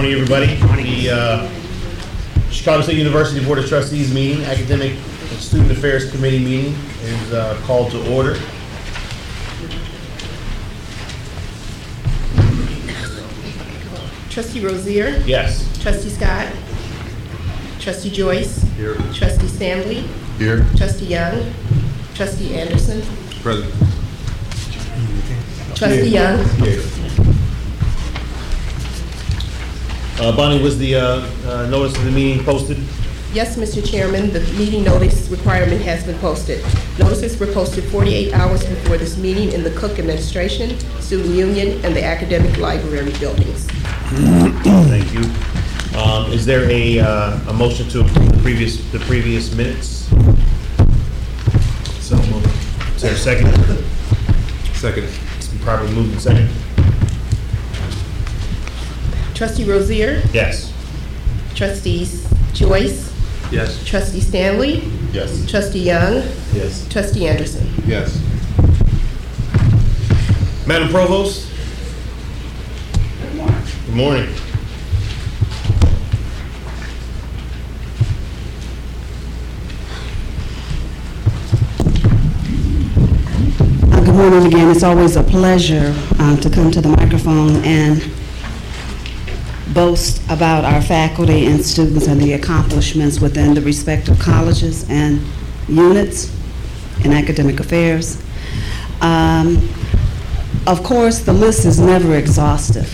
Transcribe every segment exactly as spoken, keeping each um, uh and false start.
morning, everybody. The uh, Chicago State University Board of Trustees meeting, Academic and Student Affairs Committee meeting is uh, called to order. Trustee Rozier? Yes. Trustee Scott? Trustee Joyce? Here. Trustee Stanley? Here. Trustee Young? Trustee Anderson? Present. Trustee Young? Here. Uh, Bonnie, was the uh, uh, notice of the meeting posted? Yes, Mister Chairman, the meeting notice requirement has been posted. Notices were posted forty-eight hours before this meeting in the Cook Administration, Student Union, and the Academic Library buildings. Thank you. Um, is there a, uh, a motion to approve the previous the previous minutes? So moved. Is there a second? Second. It's been properly moved and second. Trustee Rozier? Yes. Trustees Joyce? Yes. Trustee Stanley? Yes. Trustee Young? Yes. Trustee Anderson? Yes. Madam Provost? Good morning. Good morning. Uh, Good morning again. It's always a pleasure uh, to come to the microphone and boast about our faculty and students and the accomplishments within the respective colleges and units in academic affairs. Um, of course, the list is never exhaustive,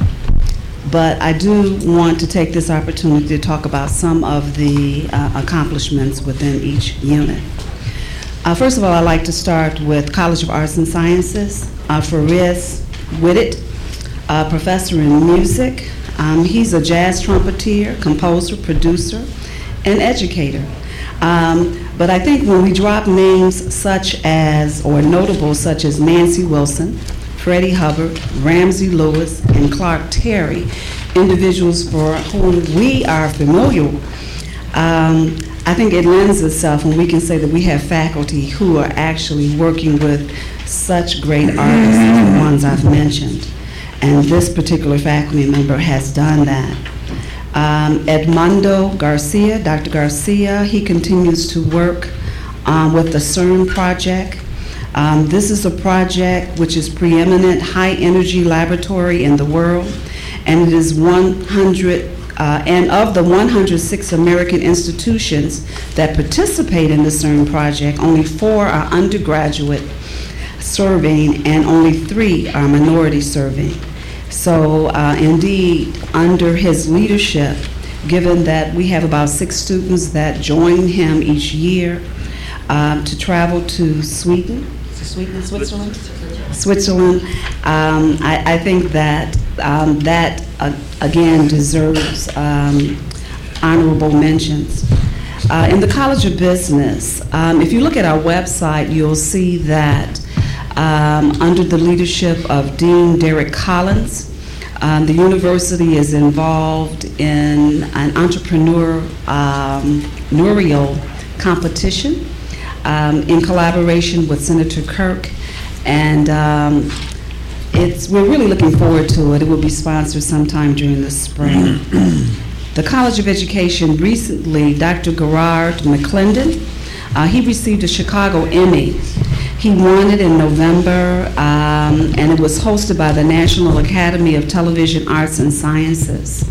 but I do want to take this opportunity to talk about some of the uh, accomplishments within each unit. Uh, first of all, I'd like to start with College of Arts and Sciences. Uh, Fariz Whitted, uh, professor in music. Um, he's a jazz trumpeter, composer, producer, and educator. Um, but I think when we drop names such as, or notables such as Nancy Wilson, Freddie Hubbard, Ramsey Lewis, and Clark Terry, individuals for whom we are familiar, um, I think it lends itself when we can say that we have faculty who are actually working with such great artists as the ones I've mentioned. And this particular faculty member has done that. Um, Edmundo Garcia, Doctor Garcia, he continues to work um, with the CERN project. Um, this is a project which is preeminent high energy laboratory in the world, and it is one hundred, uh, and of the one hundred six American institutions that participate in the CERN project, only four are undergraduate serving and only three are minority serving. So uh, indeed, under his leadership, given that we have about six students that join him each year um, to travel to Sweden, Sweden, Switzerland, Switzerland, um, I, I think that um, that uh, again deserves um, honorable mentions. Uh, in the College of Business, um, if you look at our website, you'll see that Um, under the leadership of Dean Derek Collins, um, the university is involved in an entrepreneurial um, competition um, in collaboration with Senator Kirk, and um, it's we're really looking forward to it. It will be sponsored sometime during the spring. The College of Education recently, Doctor Gerard McClendon, uh, he received a Chicago Emmy. He won it in November, um, and it was hosted by the National Academy of Television Arts and Sciences.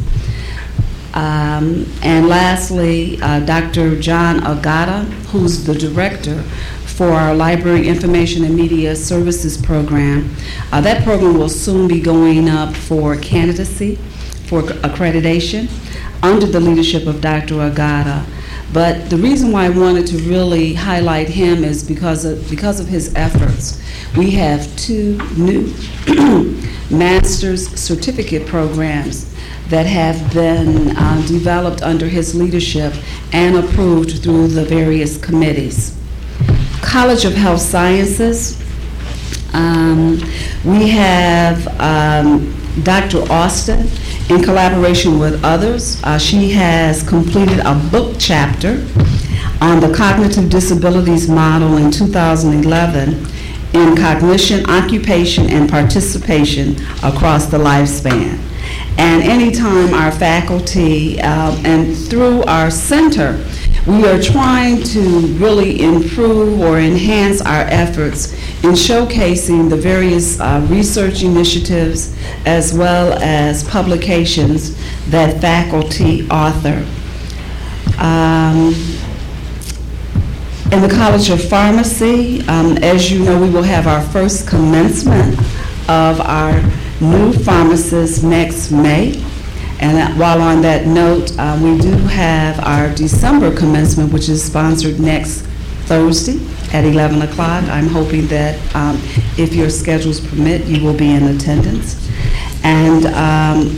Um, and lastly, uh, Doctor John Agata, who's the director for our Library Information and Media Services program. Uh, that program will soon be going up for candidacy, for accreditation, under the leadership of Doctor Agata. But the reason why I wanted to really highlight him is because of, because of his efforts. We have two new master's certificate programs that have been uh, developed under his leadership and approved through the various committees. College of Health Sciences, um, we have um, Doctor Austin, in collaboration with others. Uh, she has completed a book chapter on the cognitive disabilities model in two thousand eleven in cognition, occupation, and participation across the lifespan. And anytime our faculty, uh, and through our center, we are trying to really improve or enhance our efforts in showcasing the various uh, research initiatives as well as publications that faculty author. Um, in the College of Pharmacy, um, as you know, we will have our first commencement of our new pharmacists next May. And that, while on that note, uh, we do have our December commencement, which is sponsored next Thursday at eleven o'clock. I'm hoping that um, if your schedules permit, you will be in attendance. And um,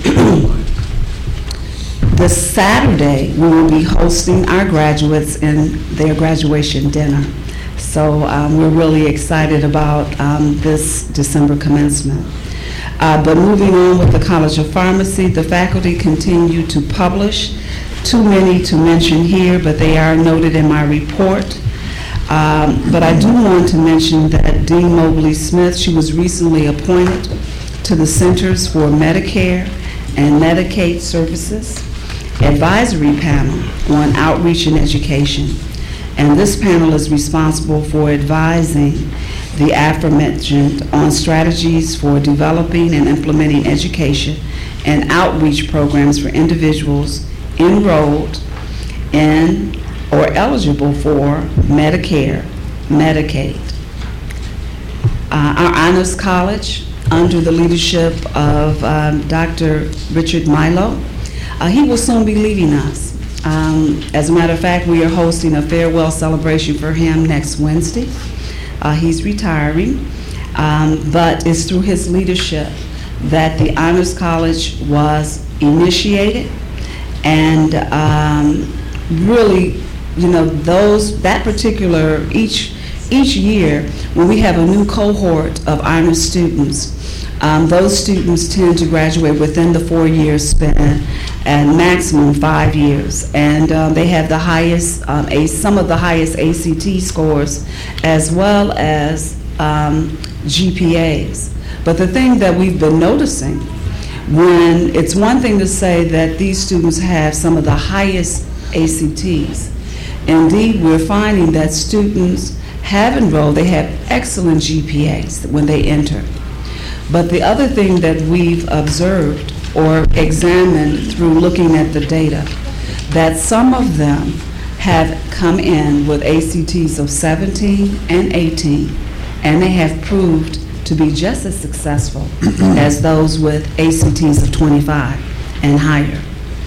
this Saturday, we will be hosting our graduates in their graduation dinner. So um, we're really excited about um, this December commencement. Uh, but moving on with the College of Pharmacy, the faculty continue to publish. Too many to mention here, but they are noted in my report. Um, but I do want to mention that Dean Mobley Smith, she was recently appointed to the Centers for Medicare and Medicaid Services Advisory Panel on Outreach and Education. And this panel is responsible for advising the aforementioned on strategies for developing and implementing education and outreach programs for individuals enrolled in or eligible for Medicare, Medicaid. Uh, our Honors College, under the leadership of um, Doctor Richard Milo, uh, he will soon be leaving us. Um, as a matter of fact, we are hosting a farewell celebration for him next Wednesday. Uh, he's retiring, um, but it's through his leadership that the Honors College was initiated, and um, really, you know, those that particular each each year when we have a new cohort of honors students, um, those students tend to graduate within the four-year span, and maximum five years, and um, they have the highest, um, a, some of the highest A C T scores, as well as um, G P As. But the thing that we've been noticing, when it's one thing to say that these students have some of the highest A C Ts, indeed we're finding that students have enrolled, they have excellent G P As when they enter. But the other thing that we've observed or examined through looking at the data, that some of them have come in with A C Ts of seventeen and eighteen, and they have proved to be just as successful as those with A C Ts of twenty-five and higher.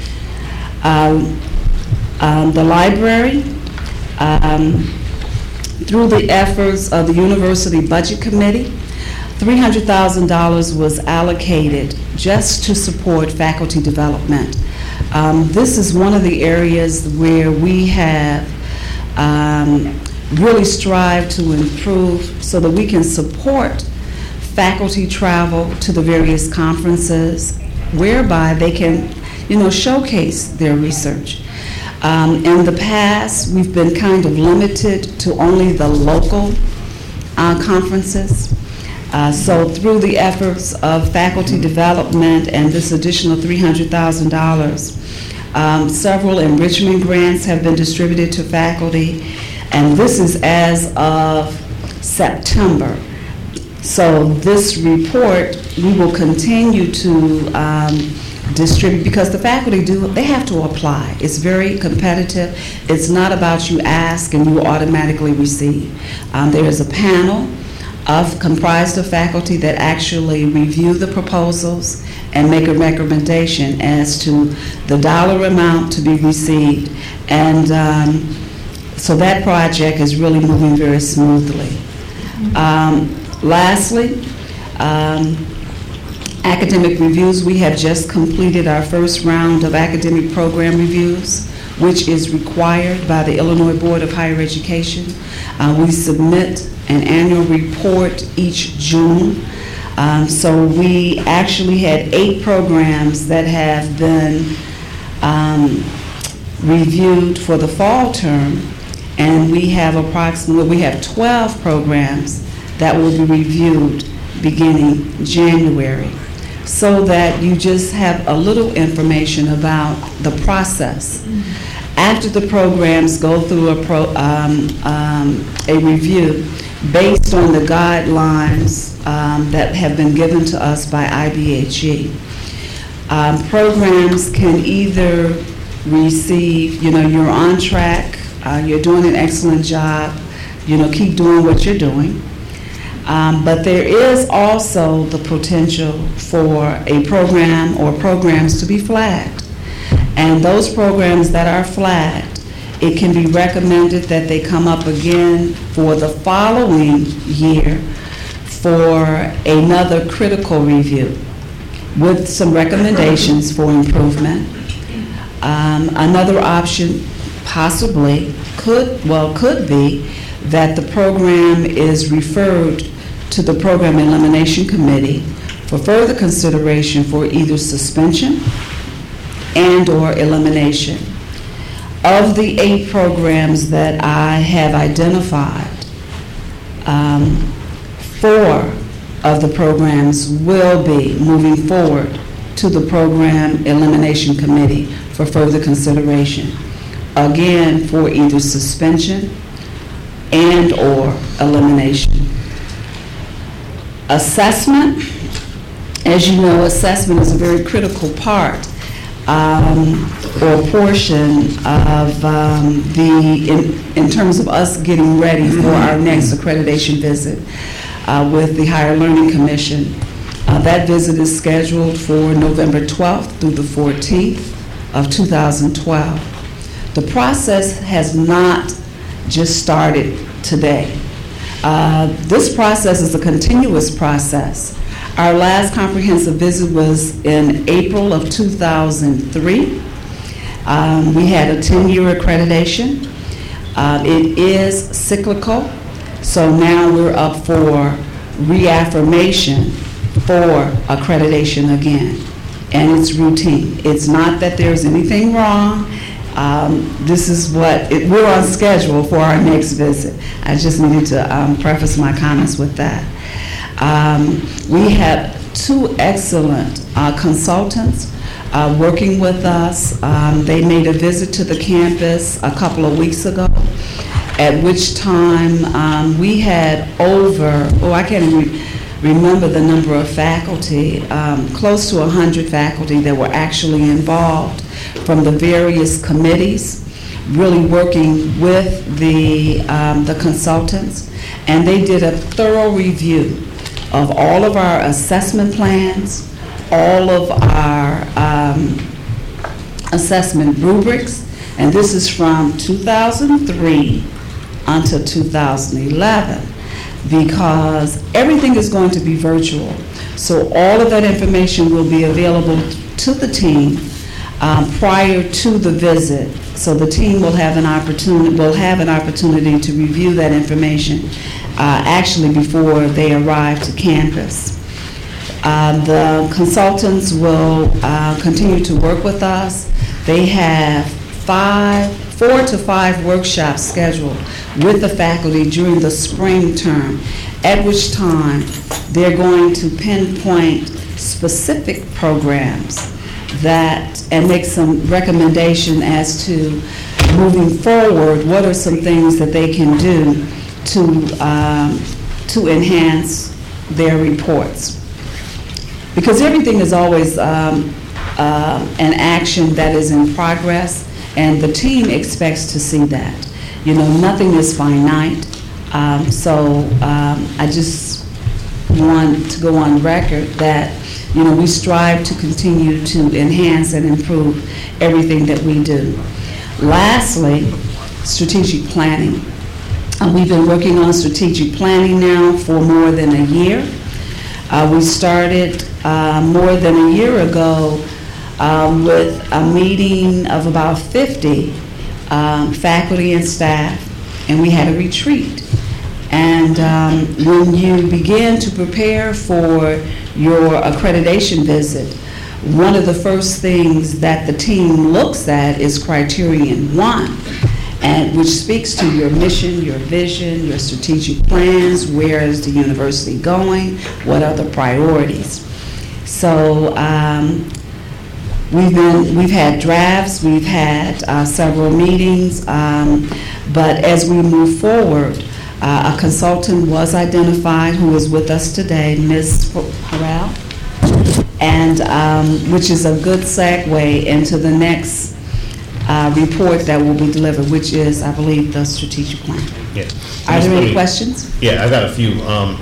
Um, um, the library, um, through the efforts of the University Budget Committee, three hundred thousand dollars was allocated just to support faculty development. Um, this is one of the areas where we have um, really strived to improve so that we can support faculty travel to the various conferences, whereby they can, you know, showcase their research. Um, in the past, we've been kind of limited to only the local uh, conferences. Uh, so through the efforts of faculty development and this additional three hundred thousand dollars, um, several enrichment grants have been distributed to faculty, and this is as of September. So this report, we will continue to um, distribute, because the faculty do, they have to apply. It's very competitive. It's not about you ask and you automatically receive. Um, there is a panel of comprised of faculty that actually review the proposals and make a recommendation as to the dollar amount to be received. And um, so that project is really moving very smoothly. Um, lastly, um, academic reviews. We have just completed our first round of academic program reviews, which is required by the Illinois Board of Higher Education. Uh, we submit an annual report each June. Um, so we actually had eight programs that have been um, reviewed for the fall term, and we have approximately, we have twelve programs that will be reviewed beginning January. so that you just have a little information about the process. After the programs go through a, pro, um, um, a review based on the guidelines um, that have been given to us by I B H E, um, programs can either receive, you know, you're on track, uh, you're doing an excellent job, you know, keep doing what you're doing. Um, but there is also the potential for a program or programs to be flagged. And those programs that are flagged, it can be recommended that they come up again for the following year for another critical review with some recommendations for improvement. Um, another option possibly could, well, could be that the program is referred to the Program Elimination Committee for further consideration for either suspension and or elimination. Of the eight programs that I have identified, um, four of the programs will be moving forward to the Program Elimination Committee for further consideration, again for either suspension and or elimination. Assessment, as you know, assessment is a very critical part um, or portion of um, the, in, in terms of us getting ready for our next accreditation visit uh, with the Higher Learning Commission. Uh, that visit is scheduled for November twelfth through the fourteenth of two thousand twelve. The process has not just started today. Uh, this process is a continuous process. Our last comprehensive visit was in April of two thousand three. Um, we had a ten-year accreditation. Uh, it is cyclical, so now we're up for reaffirmation for accreditation again, and it's routine. It's not that there's anything wrong. Um, this is what, it, we're on schedule for our next visit. I just needed to um, preface my comments with that. Um, we have two excellent uh, consultants uh, working with us. Um, they made a visit to the campus a couple of weeks ago, at which time um, we had over, oh, I can't even remember the number of faculty, um, close to one hundred faculty that were actually involved from the various committees, really working with the, um, the consultants. And they did a thorough review of all of our assessment plans, all of our um, assessment rubrics, and this is from two thousand three until two thousand eleven, because everything is going to be virtual. So all of that information will be available to the team um, prior to the visit. So the team will have an opportunity will have an opportunity to review that information uh, actually before they arrive to campus. Uh, the consultants will uh, continue to work with us. They have five, four to five workshops scheduled with the faculty during the spring term, at which time they're going to pinpoint specific programs that and make some recommendation as to moving forward, what are some things that they can do to um, to enhance their reports. Because everything is always um, uh, an action that is in progress, and the team expects to see that. You know, nothing is finite. Um, so um, I just want to go on record that, you know, we strive to continue to enhance and improve everything that we do. Lastly, strategic planning. Uh, we've been working on strategic planning now for more than a year. Uh, we started uh, more than a year ago um, with a meeting of about fifty um, faculty and staff, and we had a retreat. And um, when you begin to prepare for your accreditation visit, one of the first things that the team looks at is criterion one, and which speaks to your mission, your vision, your strategic plans, where is the university going, what are the priorities. So um, we've been, we've had drafts, we've had uh, several meetings, um, but as we move forward, uh, a consultant was identified who is with us today, Miz Harrell, and um, which is a good segue into the next uh, report that will be delivered, which is, I believe, the strategic plan. Yeah. Are there any questions? Yeah, I've got a few. Um,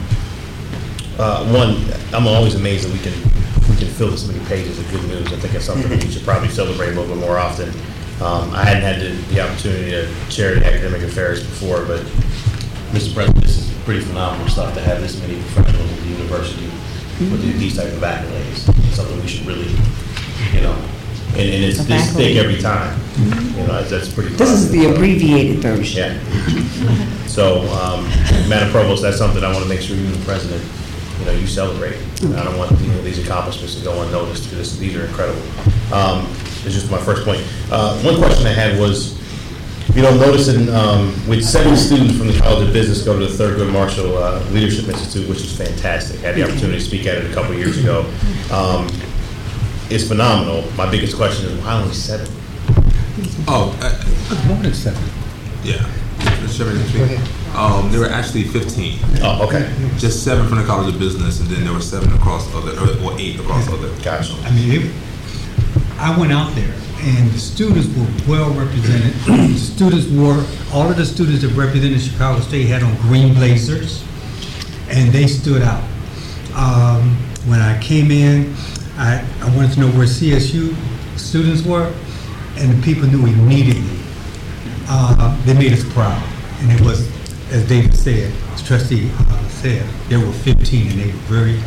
uh, one, I'm always amazed that we can we can fill this many pages of good news. I think it's something that we should probably celebrate a little bit more often. Um, I hadn't had the, the opportunity to chair the academic affairs before, but Mister President, this is pretty phenomenal stuff to have this many professionals at the university with these type of accolades. It's something we should really, you know, and, and it's this thick every time. You know, that's, that's pretty. This is the abbreviated version. Yeah. So, um, Madam Provost, that's something I want to make sure you and the President, you know, you celebrate. I don't want, you know, these accomplishments to go unnoticed, because these are incredible. Um, it's just my first point. Uh, one question I had was, you know, noticing um, with seven students from the College of Business go to the Thurgood Marshall uh, Leadership Institute, which is fantastic. I had the opportunity to speak at it a couple of years ago. Um, it's phenomenal. My biggest question is, why only seven? Oh, uh, More than seven. yeah. Mister Chairman, um, there were actually fifteen. Oh, okay. Just seven from the College of Business, and then there were seven across other, or or eight across other. Gotcha. I mean, it, I went out there, and the students were well represented. The students were, all of the students that represented Chicago State had on green blazers, and they stood out. Um, when I came in, I, I wanted to know where C S U students were, and the people knew immediately. Uh, they made us proud, and it was, as David said, as Trustee uh, said, there were fifteen, and they were very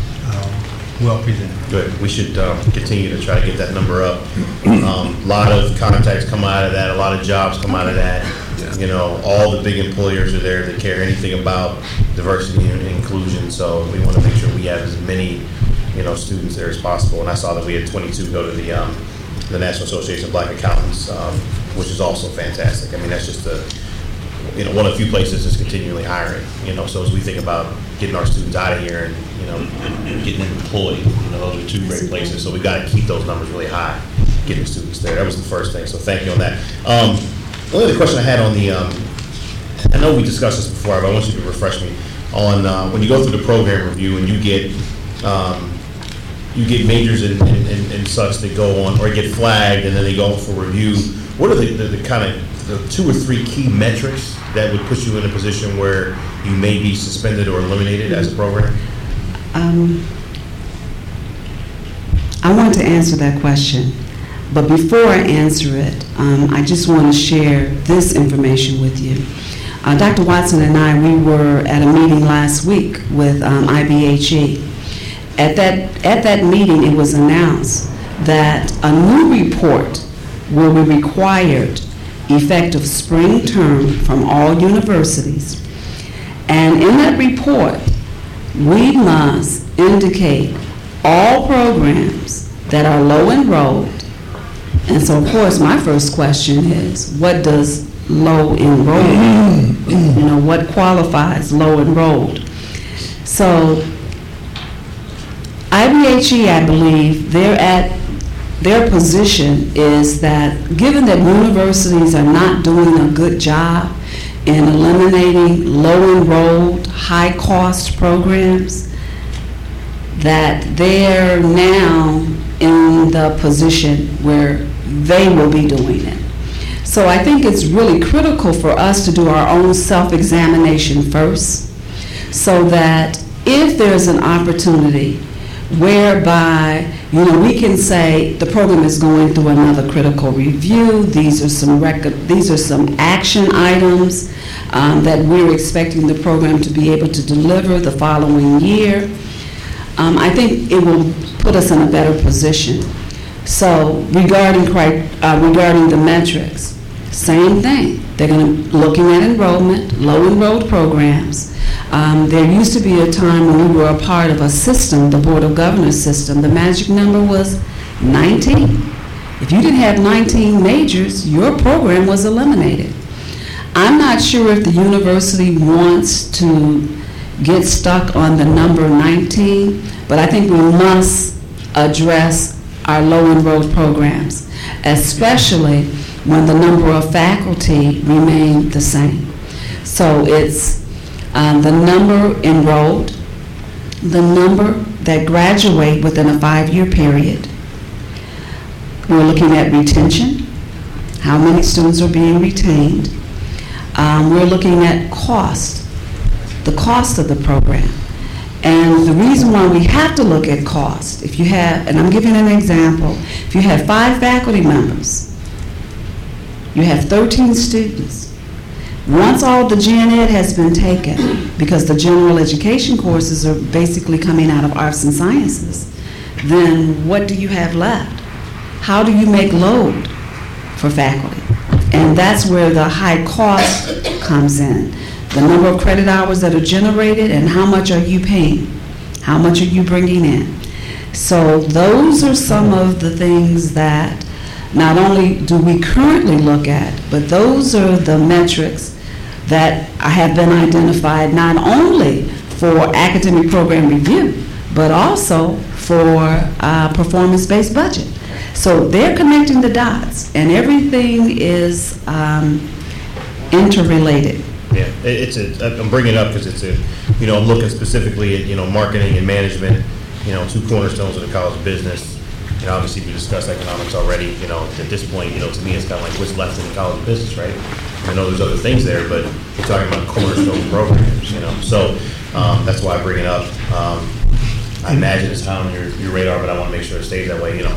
uh, well presented. Good. We should um, continue to try to get that number up. A um, lot of contacts come out of that. A lot of jobs come out of that. Yeah. You know, all the big employers are there that care anything about diversity and inclusion. So we want to make sure we have as many, you know, students there as possible. And I saw that we had twenty-two go to the um, the National Association of Black Accountants, um, which is also fantastic. I mean, that's just a, you know, one of the few places that's continually hiring. You know, so as we think about getting our students out of here and, you know, and getting them employed, you know, those are two great places. So we got to keep those numbers really high, getting students there. That was the first thing. So thank you on that. Um, the only other question I had on the, um, I know we discussed this before, but I want you to refresh me on uh, when you go through the program review and you get um, you get majors and, and, and such that go on or get flagged and then they go for review. What are the, the, the kind of the two or three key metrics that would put you in a position where you may be suspended or eliminated as a program? Um, I want to answer that question, but before I answer it, um, I just want to share this information with you. Uh, Doctor Watson and I, we were at a meeting last week with um, I B H E. At that, at that meeting, it was announced that a new report will be required effective spring term from all universities. And in that report, we must indicate all programs that are low enrolled. And so, of course, my first question is, what does low enrolled, you know, what qualifies low enrolled? So, I B H E, I believe, they're at, their position is that given that universities are not doing a good job in eliminating low-enrolled, high-cost programs, that they're now in the position where they will be doing it. So I think it's really critical for us to do our own self-examination first, so that if there's an opportunity whereby, you know, we can say the program is going through another critical review. These are some record, these are some action items um, that we're expecting the program to be able to deliver the following year. Um, I think it will put us in a better position. So regarding uh, regarding the metrics, same thing. They're going to looking at enrollment, low enrolled programs. Um, there used to be a time when we were a part of a system, the Board of Governors system. The magic number was nineteen. If you didn't have nineteen majors, your program was eliminated. I'm not sure if the university wants to get stuck on the number nineteen, but I think we must address our low-enrolled programs, especially when the number of faculty remain the same. So it's um, the number enrolled, the number that graduate within a five-year period. We're looking at retention, how many students are being retained. Um, we're looking at cost, the cost of the program. And the reason why we have to look at cost, if you have, and I'm giving an example, if you have five faculty members, you have thirteen students. Once all the gen ed has been taken, because the general education courses are basically coming out of arts and sciences, then what do you have left? How do you make load for faculty? And that's where the high cost comes in. The number of credit hours that are generated and how much are you paying? How much are you bringing in? So those are some of the things that not only do we currently look at, but those are the metrics that have been identified not only for academic program review, but also for uh, performance-based budget. So they're connecting the dots, and everything is um, interrelated. Yeah, it- it's a, I'm bringing it up because it's a, you know, I'm looking specifically at, you know, marketing and management, you know, two cornerstones of the College of Business. You know, obviously we discussed economics already, you know, at this point, you know, to me it's kind of like what's left in the College of Business, right? I know there's other things there, but we're talking about cornerstone programs, you know, so um, that's why I bring it up. Um, I imagine it's high on your, your radar, but I want to make sure it stays that way, you know.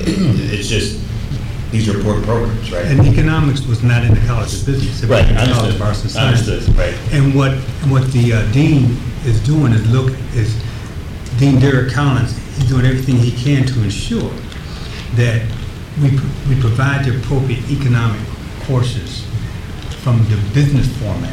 It's just, these are important programs, right? And economics was not in the College of Business. It was Right, in the I College understood. of Arts and I understood, Sciences. right. And what, what the uh, dean is doing is look, is Dean Derek Collins, he's doing everything he can to ensure that we, pro- we provide the appropriate economic courses from the business format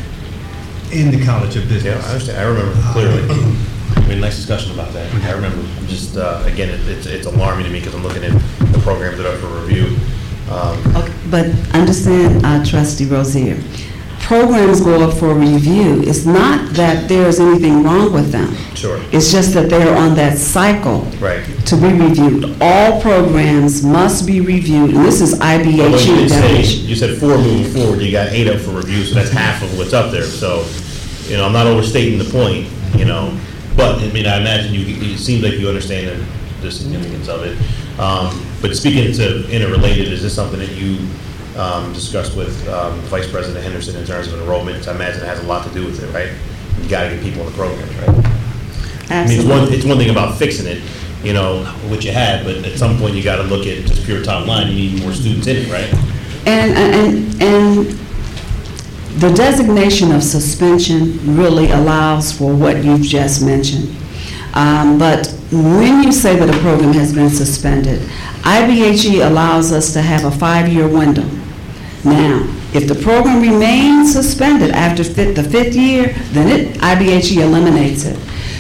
in the College of Business. Yeah, I understand. I remember clearly. We had a nice discussion about that. I remember. I'm just, uh, again, it, it's, it's alarming to me because I'm looking at the programs that are for review. Um, Okay, but understand, uh, Trustee Rozier, programs go up for review. It's not that there's anything wrong with them. Sure. It's just that they're on that cycle Right. to be reviewed. All programs must be reviewed, and this is I B Although H you E did say, definition. you said four moving forward, you got eight up for review, so that's half of what's up there. So, you know, I'm not overstating the point, you know, but, I mean, I imagine you, it seems like you understand the, the significance of it. Um, but speaking to interrelated, is this something that you um, discussed with um, Vice President Henderson in terms of enrollment? I imagine it has a lot to do with it, right? You gotta get people in the programs, right? I mean, it's Absolutely. one, it's one thing about fixing it, you know, what you had, but at some point you gotta look at just pure top line, you need more students in it, right? And, and, and the designation of suspension really allows for what you've just mentioned. Um, but when you say that a program has been suspended, I B H E allows us to have a five-year window. Now, if the program remains suspended after fifth, the fifth year, then it, I B H E eliminates it.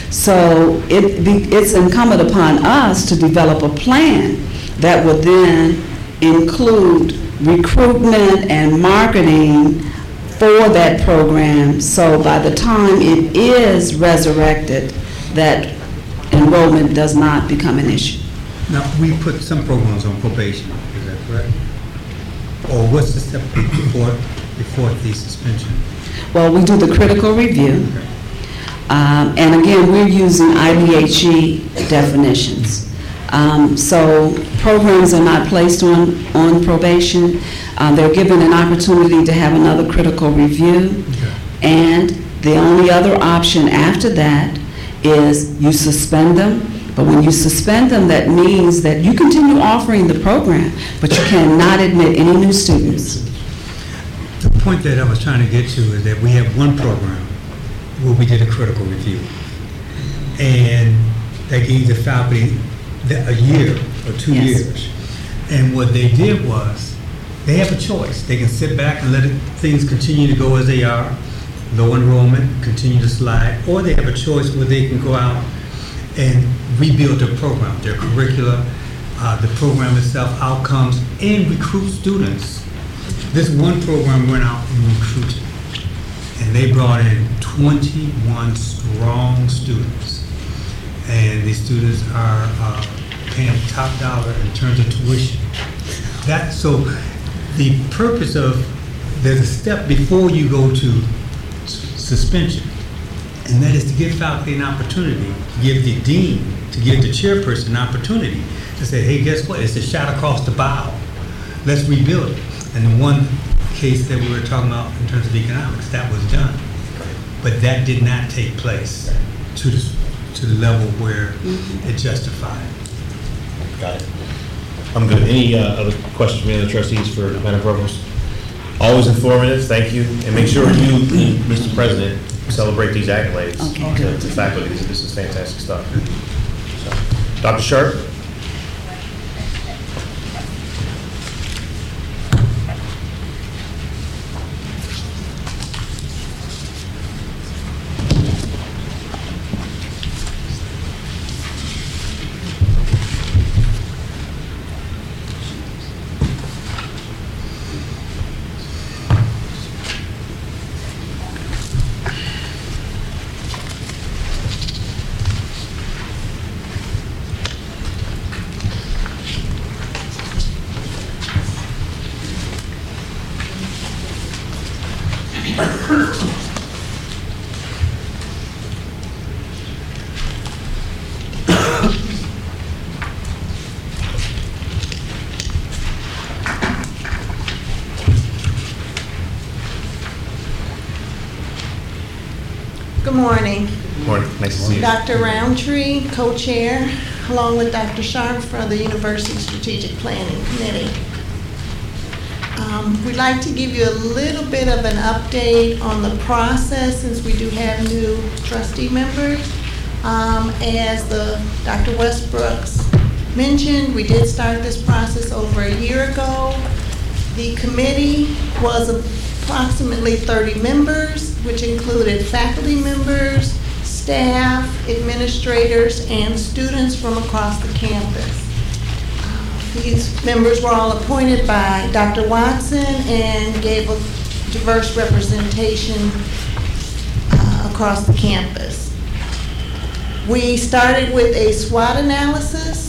So it, be- it's incumbent upon us to develop a plan that would then include recruitment and marketing for that program, so by the time it is resurrected, that enrollment does not become an issue. Now, we put some programs on probation, is that correct? Or what's the step before, before the suspension? Well, we do the critical review, um, and again, we're using I B H E definitions. Um, So programs are not placed on, on probation. Uh, They're given an opportunity to have another critical review, and the only other option after that is you suspend them. But when you suspend them, that means that you continue offering the program, but you cannot admit any new students. The point that I was trying to get to is that we have one program where we did a critical review. And that gave the faculty the- a year or two Yes. years. And what they did was, they have a choice. They can sit back and let it, things continue to go as they are, low enrollment, continue to slide, or they have a choice where they can go out and rebuild their program, their curricula, uh, the program itself, outcomes, and recruit students. This one program went out and recruited, and they brought in twenty-one strong students. And these students are uh, paying top dollar in terms of tuition. That, so the purpose of, there's a step before you go to s- suspension, and that is to give faculty an opportunity, to give the dean, to give the chairperson an opportunity to say, hey, guess what? It's a shot across the bow. Let's rebuild it. And the one case that we were talking about in terms of economics, that was done. But that did not take place to the, to the level where it justified. Got it. I'm good. Any uh, other questions from the other trustees for Madam Provost? Always informative, thank you. And make sure you, Mister President, celebrate these accolades Okay, to good. to faculty. This this is fantastic stuff. So, Doctor Sharp? Good morning. Morning, nice to see you. Doctor Roundtree, co-chair, along with Doctor Sharp for the University Strategic Planning Committee. Um, We'd like to give you a little bit of an update on the process since we do have new trustee members. Um, As the Doctor Westbrooks mentioned, we did start this process over a year ago. The committee was approximately thirty members, which included faculty members, staff, administrators, and students from across the campus. Uh, These members were all appointed by Doctor Watson and gave a diverse representation uh, across the campus. We started with a SWOT analysis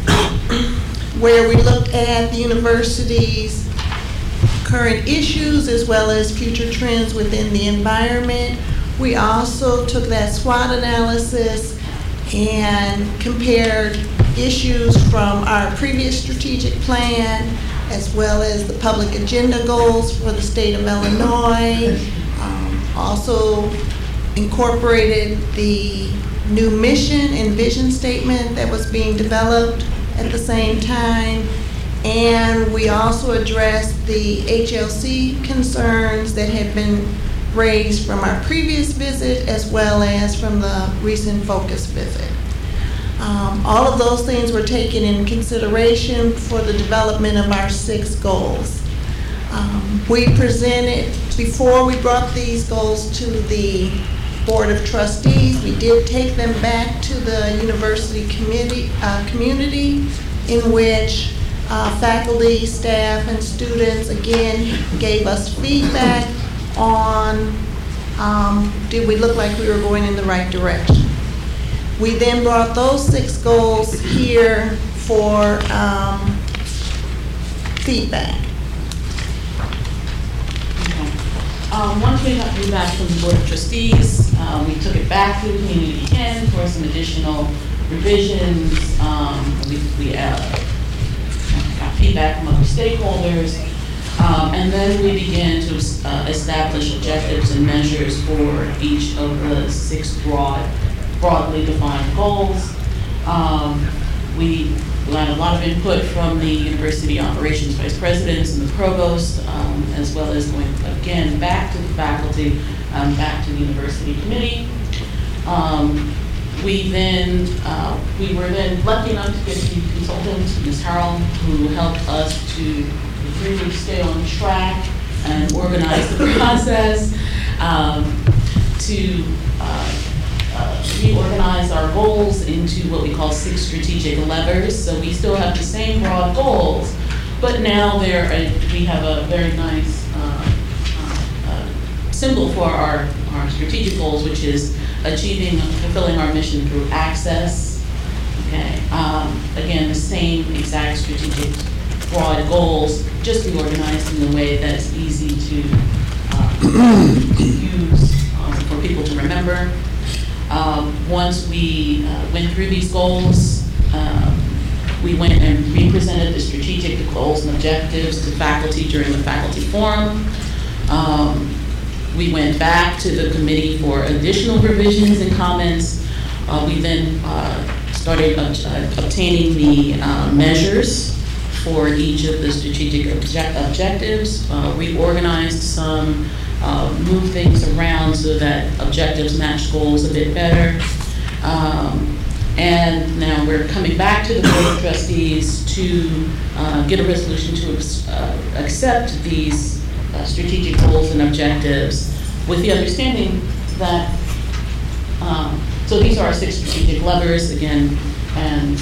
where we looked at the university's current issues as well as future trends within the environment. We also took that SWOT analysis and compared issues from our previous strategic plan as well as the public agenda goals for the state of Illinois. Um, also incorporated the new mission and vision statement that was being developed at the same time. And we also addressed the H L C concerns that had been raised from our previous visit as well as from the recent focus visit. Um, all of those things were taken in consideration for the development of our six goals. Um, we presented, before we brought these goals to the Board of Trustees, we did take them back to the university committee, uh, community in which Uh, faculty, staff, and students, again, gave us feedback on um, did we look like we were going in the right direction. We then brought those six goals here for um, feedback. Um, once we got feedback from the Board of Trustees, uh, we took it back to the community again for some additional revisions. Um, we we uh, got feedback from other stakeholders, um, and then we began to uh, establish objectives and measures for each of the six broad, broadly defined goals. Um, we got a lot of input from the university operations vice presidents and the provost, um, as well as going again back to the faculty, um, back to the university committee. Um, We then, uh, we were then lucky enough to get the consultant, Miz Harrell, who helped us to really stay on track and organize the process, um, to uh, uh, reorganize our goals into what we call six strategic levers. So we still have the same broad goals, but now there we have a very nice uh, uh, uh, symbol for our, our strategic goals, which is achieving, fulfilling our mission through access, Okay, um, again, the same exact strategic broad goals, just reorganized in a way that's easy to uh, use um, for people to remember. Um, once we uh, went through these goals, um, we went and represented the strategic goals and objectives to faculty during the faculty forum. Um, we went back to the committee for additional revisions and comments. Uh, we then uh, started uh, obtaining the uh, measures for each of the strategic obje- objectives, uh, reorganized some, uh, moved things around so that objectives match goals a bit better. Um, and now we're coming back to the Board of Trustees to uh, get a resolution to uh, accept these uh, strategic goals and objectives with the understanding that um, so these are our six strategic levers, again, and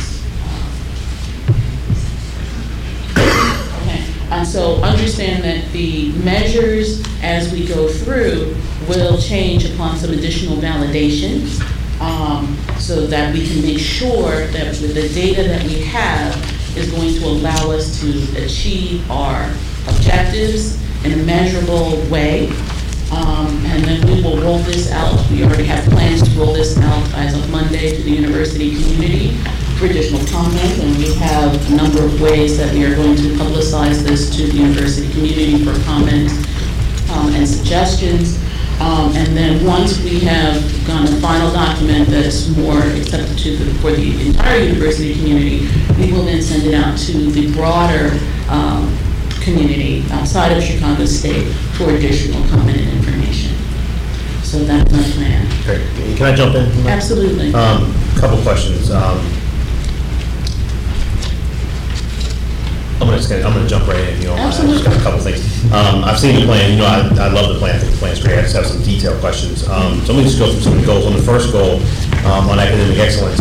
uh, okay. And so understand that the measures as we go through will change upon some additional validation, um, so that we can make sure that with the data that we have is going to allow us to achieve our objectives in a measurable way. Um, and then we will roll this out. We already have plans to roll this out as of Monday to the university community for additional comment. And we have a number of ways that we are going to publicize this to the university community for comment um, and suggestions. Um, and then once we have done a final document that's more accepted to the, for the entire university community, we will then send it out to the broader um, community outside of Chicago State for additional comment and information. So that's my plan. Great. Can I jump in? Absolutely. Um, couple questions. Um, I'm gonna, I'm gonna jump right in, you know. Absolutely. I just got a couple things. Um, I've seen the plan, you know, I, I love the plan, I think the plan's great. I just have some detailed questions. Um, so let me just go through some of the goals. On the first goal, um, on academic excellence,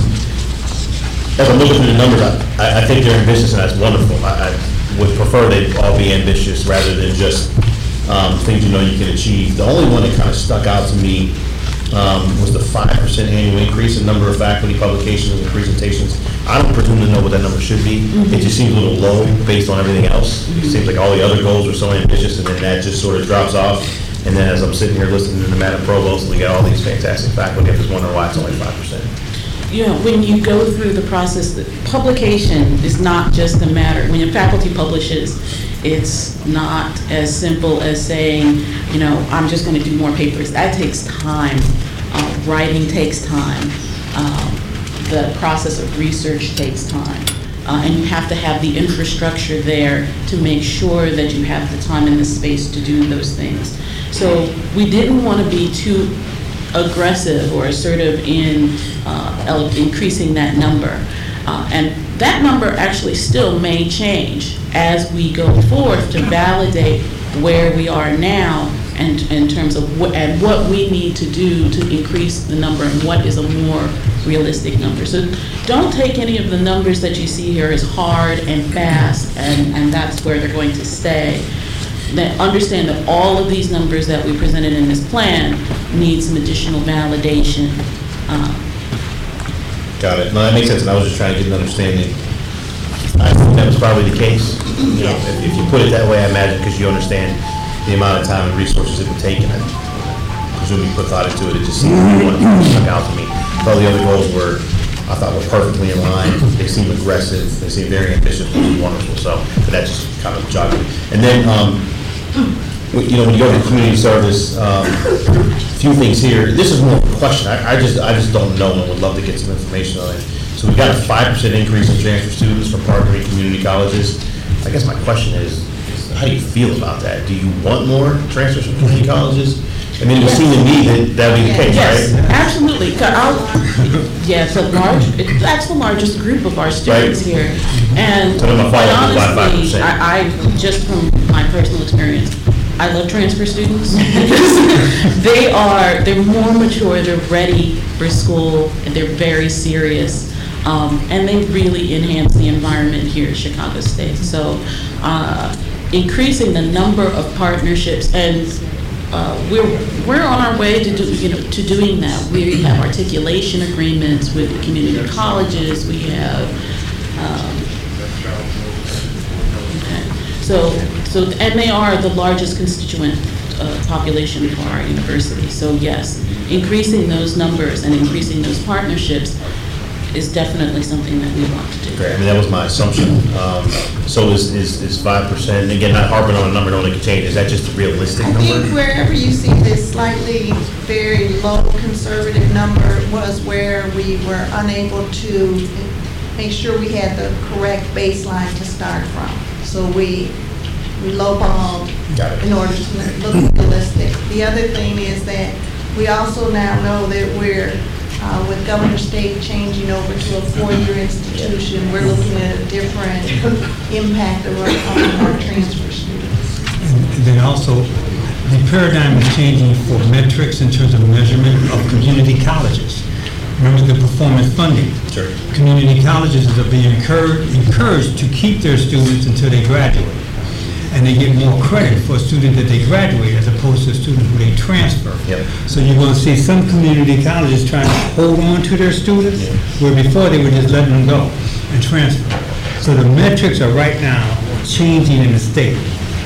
as I'm looking through the numbers, I, I think they're ambitious and that's wonderful. I, I would prefer they all be ambitious rather than just um, things you know you can achieve. The only one that kind of stuck out to me um, was the five percent annual increase in number of faculty publications and presentations. I don't presume to know what that number should be. Mm-hmm. It just seems a little low based on everything else. Mm-hmm. It seems like all the other goals are so ambitious and then that just sort of drops off. And then as I'm sitting here listening to the Madam Provost, we got all these fantastic faculty, I'm just wondering why it's only five percent. You know, when you go through the process, the publication is not just a matter, when your faculty publishes, it's not as simple as saying, you know, I'm just going to do more papers. That takes time. Uh, writing takes time. Um, the process of research takes time. Uh, and you have to have the infrastructure there to make sure that you have the time and the space to do those things. So we didn't want to be too aggressive or assertive in uh, increasing that number. Uh, and that number actually still may change as we go forth to validate where we are now and in terms of what, and what we need to do to increase the number and what is a more realistic number. So don't take any of the numbers that you see here as hard and fast and, and that's where they're going to stay. That understand that all of these numbers that we presented in this plan need some additional validation. Uh, Got it. No, that makes sense, and I was just trying to get an understanding. I think that was probably the case. You know, if, if you put it that way, I imagine because you understand the amount of time and resources it would take, and I presume you put thought into it. It just seemed like one that stuck out to me. All the other goals were, I thought, were perfectly in line. They seem aggressive. They seem very ambitious, which is wonderful. So, but that just kind of jogged me. And then, um, you know, when you go to community service, um, a few things here. This is more of a question. I, I just, I just don't know, and would love to get some information on it. So we got a five percent increase in transfer students from partnering community colleges. I guess my question is, is, how do you feel about that? Do you want more transfers from community colleges? I mean, it would seem to me that that would be the case, yes, right? Absolutely. I'll, yes, a large. That's the largest group of our students Right. here, and So then my quite follow-up is why honestly, five percent? I, I just from my personal experience, I love transfer students because they are they're more mature, they're ready for school, and they're very serious, um, and they really enhance the environment here at Chicago State. So, uh, increasing the number of partnerships and uh, we're, we're on our way to do, you know, to doing that. We have articulation agreements with community colleges, we have, um, okay. So, so, and they are the largest constituent uh, population for our university. So yes, increasing those numbers and increasing those partnerships is definitely something that we want to do. Great, I mean, that was my assumption. Um, So is, is, is five percent, again, not harping on a number, don't it can change, is that just a realistic I number? think wherever you see this slightly very low conservative number was where we were unable to make sure we had the correct baseline to start from. So we, we lowballed Got it. in order to look realistic. The other thing is that we also now know that we're, uh, with Governor State changing over to a four-year institution, we're looking at a different impact of our, on our transfer students. And then also, the paradigm is changing for metrics in terms of measurement of community colleges. Remember the performance funding? Sure. Community colleges are being encouraged, encouraged to keep their students until they graduate. And they get more credit for a student that they graduate as opposed to a student who they transfer. Yep. So you're going to see some community colleges trying to hold on to their students, Yeah. where before they were just letting them go and transfer. So the metrics are right now changing in the state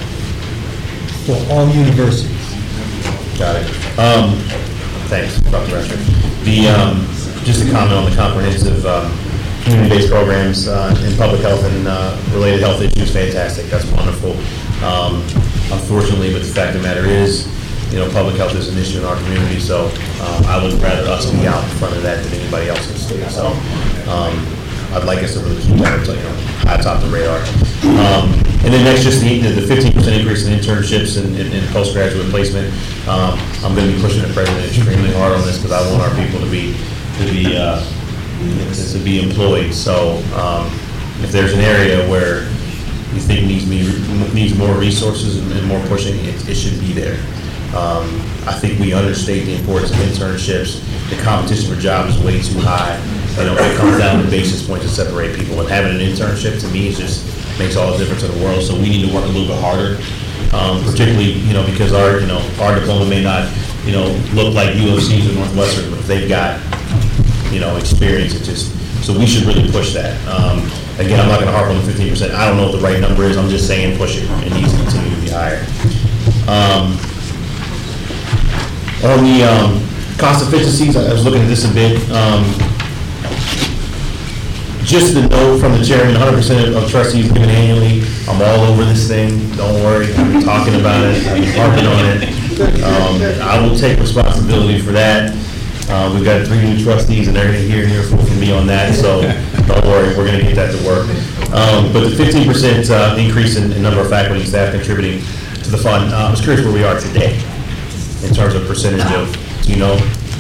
for all universities. Got it. Um, thanks, Doctor Rasher. The, um, just a comment on the comprehensive, um, community-based programs, uh, in public health and, uh, related health issues, fantastic, that's wonderful. Um, unfortunately, but the fact of the matter is, you know, public health is an issue in our community, so, um, I would rather us be out in front of that than anybody else in the state, so, um, I'd like us to really keep that, you know, high atop the radar. Um, and then next, just the, the fifteen percent increase in internships and, and, and postgraduate placement. Um, I'm gonna be pushing the president extremely hard on this, because I want our people to be, to be, uh, to be employed. So, um, if there's an area where you think needs me, needs more resources and, and more pushing, it, it should be there. Um, I think we understate the importance of internships. The competition for jobs is way too high. You know, it comes down to basis points to separate people. And having an internship, to me, is just makes all the difference in the world. So we need to work a little bit harder, um, particularly, you know, because our, you know, our diploma may not, you know, look like U of C's or Northwestern, but if they've got, you know, experience, it just, so we should really push that. Um, again, I'm not gonna harp on the fifteen percent. I don't know what the right number is. I'm just saying push it. It needs to continue to be higher. Um, on the, um, cost efficiencies, I was looking at this a bit. Um, just the note from the chairman, one hundred percent of trustees given annually. I'm all over this thing. Don't worry. I've been talking about it. I've been harping on it. Um, I will take responsibility for that. Uh, we've got three new trustees, and they're going to hear and hear from me on that, so don't worry, we're going to get that to work. Um, but the fifteen percent uh, increase in, in number of faculty and staff contributing to the fund, uh, I was curious where we are today in terms of percentage of, do you know?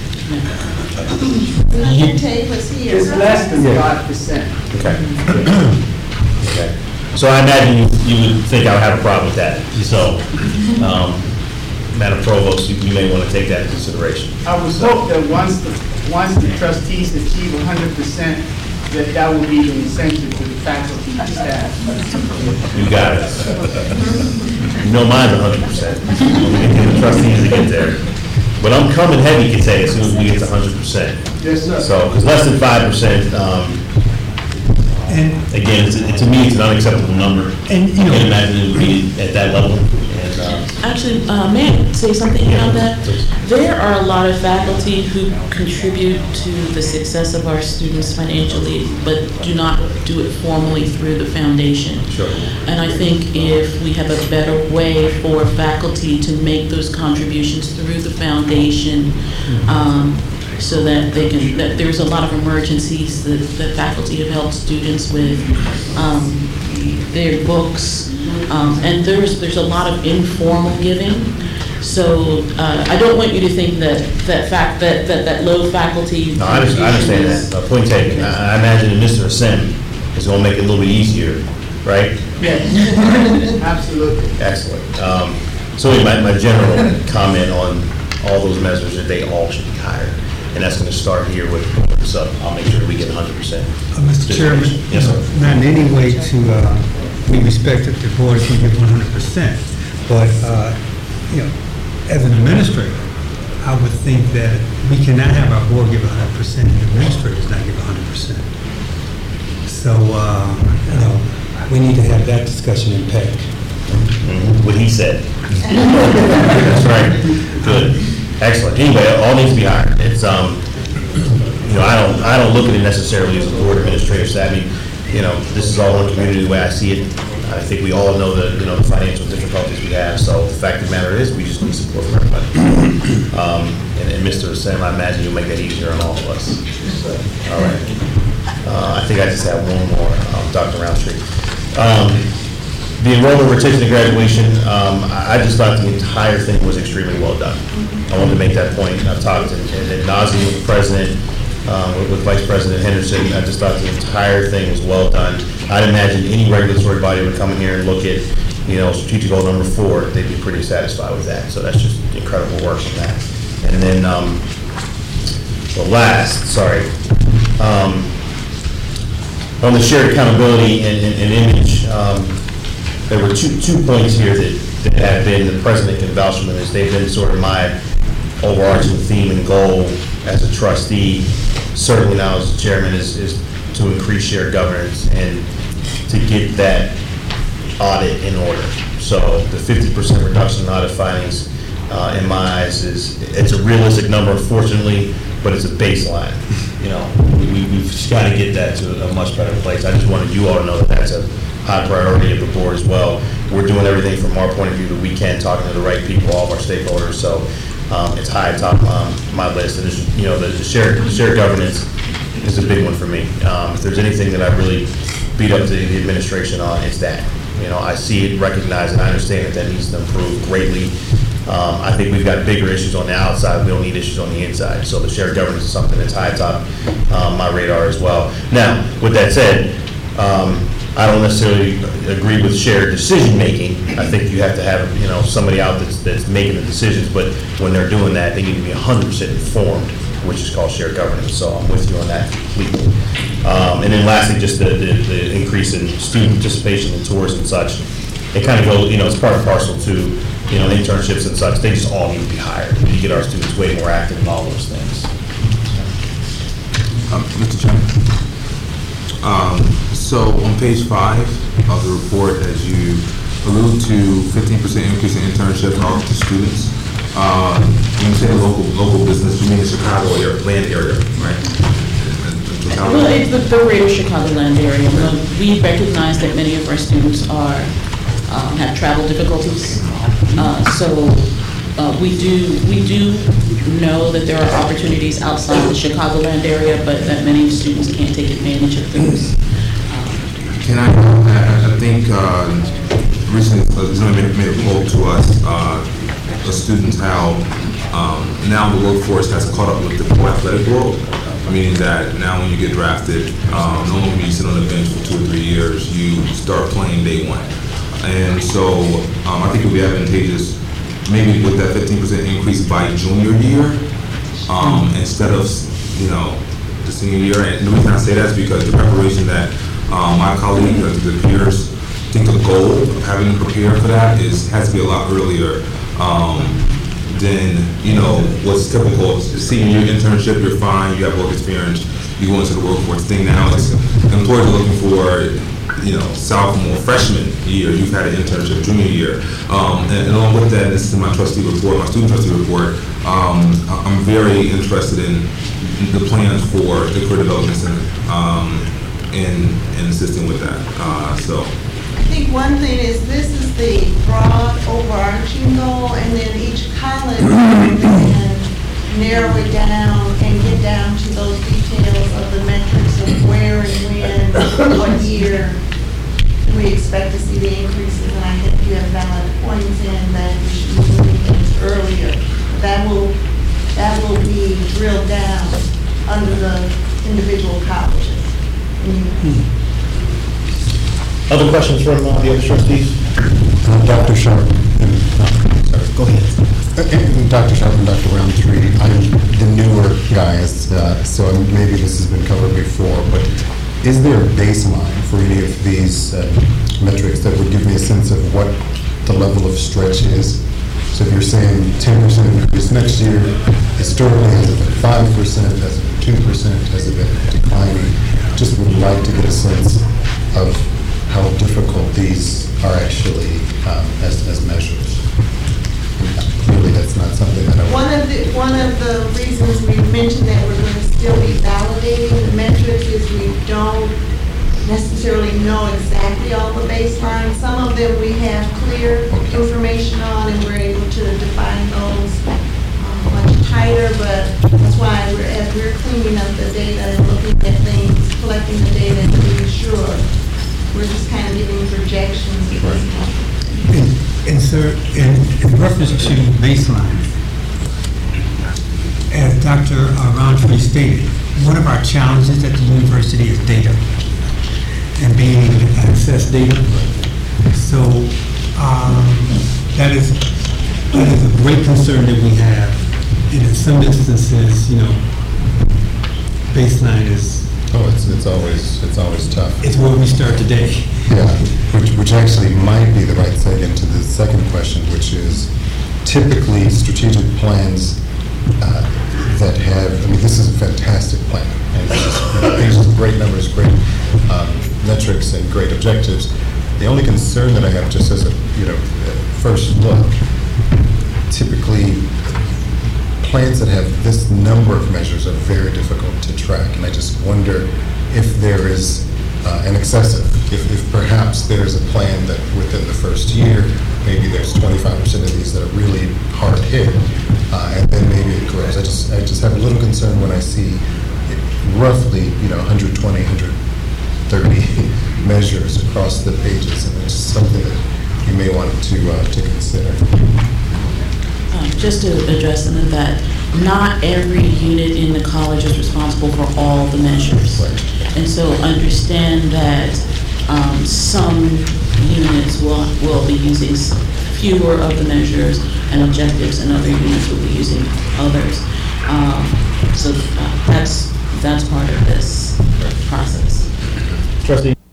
Nothing take us here. It's less than five percent. Okay. Okay. So I imagine you, you would think I would have a problem with that. So, um, Madam Provost, you, you may want to take that into consideration. I would hope that once the, once the trustees achieve one hundred percent, that that will be the incentive to the faculty and staff. You got it. You know mine's one hundred percent. We get the trustees to get there. But I'm coming heavy, you could say, as soon as we get to one hundred percent. Yes, sir. So, because less than five percent, um, And, again, it's, it, to me, it's an unacceptable number. and, you I can't know, imagine it would be at that level. And, uh, Actually, uh, may I say something about that? There are a lot of faculty who contribute to the success of our students financially, but do not do it formally through the foundation. Sure. And I think if we have a better way for faculty to make those contributions through the foundation, um, so that they can, that there's a lot of emergencies that, that faculty have helped students with, um, their books, um, and there's, there's a lot of informal giving. So, uh, I don't want you to think that, that fact, that, that, that low faculty. No, I understand, I understand that. Uh, point taken. I, I imagine that Mister Assem is going to make it a little bit easier, right? Yes, absolutely. Excellent. Um, so anyway, my, my general comment on all those measures, that they all should be higher. And that's going to start here with, so I'll make sure that we get one hundred percent. uh, Mister Chairman, Yes, sir. not in any way to, uh, we respect that the board is going to give one hundred percent, but, uh, you know, as an administrator, I would think that we cannot have our board give one hundred percent and administrators not give one hundred percent. So, uh, you know, we need to have that discussion in P E C. What he said. That's right. Good. Excellent. Anyway, all needs to be hired. It's, um, you know, I don't, I don't look at it necessarily as a board administrator savvy. You know, this is all one community the way I see it. I think we all know the, you know, the financial difficulties we have. So the fact of the matter is, we just need support from everybody. Um, and, and Mister Sam, I imagine you'll make that easier on all of us. So, all right. Uh, I think I just have one more, um, Doctor Roundtree. Um, The enrollment, retention, and graduation, um, I I just thought the entire thing was extremely well done. I wanted to make that point. I've talked in in nauseam with the president, um, with with Vice President Henderson. I just thought the entire thing was well done. I'd imagine any regulatory body would come in here and look at, you know, strategic goal number four, they'd be pretty satisfied with that. So that's just incredible work on that. And then, um, the last, sorry, um, on the shared accountability and, and, and image, um, there were two two points here that, that have been, the president can vouch for them, as they've been sort of my overarching theme and goal as a trustee, certainly now as the chairman, is, is to increase shared governance and to get that audit in order. So the fifty percent reduction in audit findings, uh, in my eyes, is, it's a realistic number, unfortunately, but it's a baseline. You know, we, we've just got to get that to a much better place. I just wanted you all to know that that's a high priority of the board as well. We're doing everything from our point of view that we can, talking to the right people, all of our stakeholders. So um, it's high atop um, my list. And there's, you know, the shared, shared governance is a big one for me. Um, if there's anything that I really beat up the, the administration on, it's that. You know, I see it, recognize it, I understand that that needs to improve greatly. Um, I think we've got bigger issues on the outside. We don't need issues on the inside. So the shared governance is something that's high atop um, my radar as well. Now, with that said, um, I don't necessarily agree with shared decision-making. I think you have to have, you know, somebody out that's, that's making the decisions, but when they're doing that, they need to be one hundred percent informed, which is called shared governance. So I'm with you on that completely. Um, and then lastly, just the, the, the increase in student participation in tours and such. It kind of goes, you know, it's part and parcel to, you know, internships and such. They just all need to be hired. We need to get our students way more active in all those things. Um, Mister Chairman. Um, so on page five of the report, as you allude to fifteen percent increase in internships offered to students, um, when you say local local business, you mean the Chicago area, land area, right? Well, it's the, the greater Chicagoland area. Well, we recognize that many of our students are um, have travel difficulties, uh, so uh, we do we do know that there are opportunities outside the Chicagoland area, but that many students can't take advantage of those. Can I? I, I think uh, recently someone made, made a quote to us, uh, the students how um, now the workforce has caught up with the pro athletic world. Meaning that now when you get drafted, um, no longer you sit on the bench for two or three years, you start playing day one. And so um, I think it would be advantageous maybe with that fifteen percent increase by junior year um, instead of, you know, the senior year. And the reason I say that is because the preparation that um, my colleagues, uh, the peers, think the goal of having to prepare for that is has to be a lot earlier. Um, then, you know, what's typical, senior year internship, you're fine, you have work experience, you go into the workforce. Thing now is employers are looking for, you know, sophomore, freshman year, you've had an internship junior year. Um, and, and along with that, this is my trustee report, my student trustee report, um, I'm very interested in the plans for the career development center um, and, and assisting with that. Uh, so. I think one thing is this is the broad overarching goal, and then each college can narrow it down and get down to those details of the metrics of where and when, what year we expect to see the increases. And I think you have valid points in that we should be moving things earlier. That will that will be drilled down under the individual colleges. Mm-hmm. Other questions from uh, the other trustees? Uh, Doctor Sharp. And, uh, Go ahead. And Doctor Sharp and Doctor Roundtree, I'm the newer guy, uh, so maybe this has been covered before, but is there a baseline for any of these uh, metrics that would give me a sense of what the level of stretch is? So if you're saying ten percent increase next year, historically, has it been five percent, has it been two percent, has it been declining? Just would like to get a sense of how difficult these are actually um, as, as measures. Clearly, that's not something that I... One of the, one of the reasons we mentioned that we're going to still be validating the metrics is we don't necessarily know exactly all the baselines. Some of them we have clear information on, and we're able to define those um, much tighter, but that's why we're, as we're cleaning up the data and looking at things, collecting the data and being sure, we're just kind of giving projections at this point. And, and sir, in, in reference to baseline, as Doctor Roundtree stated, one of our challenges at the university is data and being able to access data. So um, that is that is a great concern that we have. And in some instances, you know, baseline is Oh, it's, it's always, it's always tough. it's where we start today. Yeah, which, which actually might be the right segue into the second question, which is typically strategic plans uh, that have, I mean, this is a fantastic plan. And this is, these are great numbers, great um, metrics, and great objectives. The only concern that I have, just as a, you know, first look, typically plans that have this number of measures are very difficult to track, and I just wonder if there is uh, an excessive, if, if perhaps there's a plan that within the first year, maybe there's twenty-five percent of these that are really hard hit, uh, and then maybe it grows. I just, I just have a little concern when I see it roughly, you know, one hundred twenty, one hundred thirty measures across the pages, and it's something that you may want to uh, to consider. Um, Just to address some of that, not every unit in the college is responsible for all the measures. Right. And so understand that um, some units will, will be using s- fewer of the measures and objectives, and other units will be using others. Um, So uh, that's, that's part of this process. Trustee